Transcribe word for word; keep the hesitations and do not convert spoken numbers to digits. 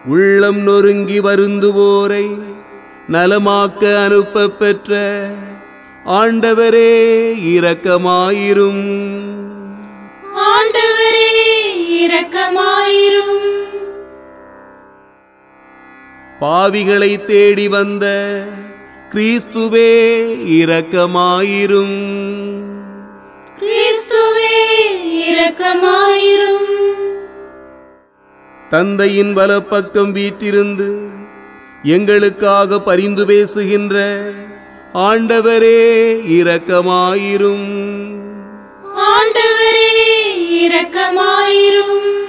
உள்ளம் நொறுங்கி வருந்துவோரை நலமாக்க அனுப்ப பெற்ற ஆண்டவரே இரக்கமாயிரும். ஆண்டவரே இரக்கமாயிரும். பாவிகளை தேடி வந்த கிறிஸ்துவே இரக்கமாயிரும். கிறிஸ்துவே இரக்கமாயிரும். தந்தையின் வலப்பக்கம் வீற்றிருந்து எங்களுக்காக பரிந்து பேசுகின்ற ஆண்டவரே இரக்கமாயிரும். ஆண்டவரே இரக்கமாயிரும்.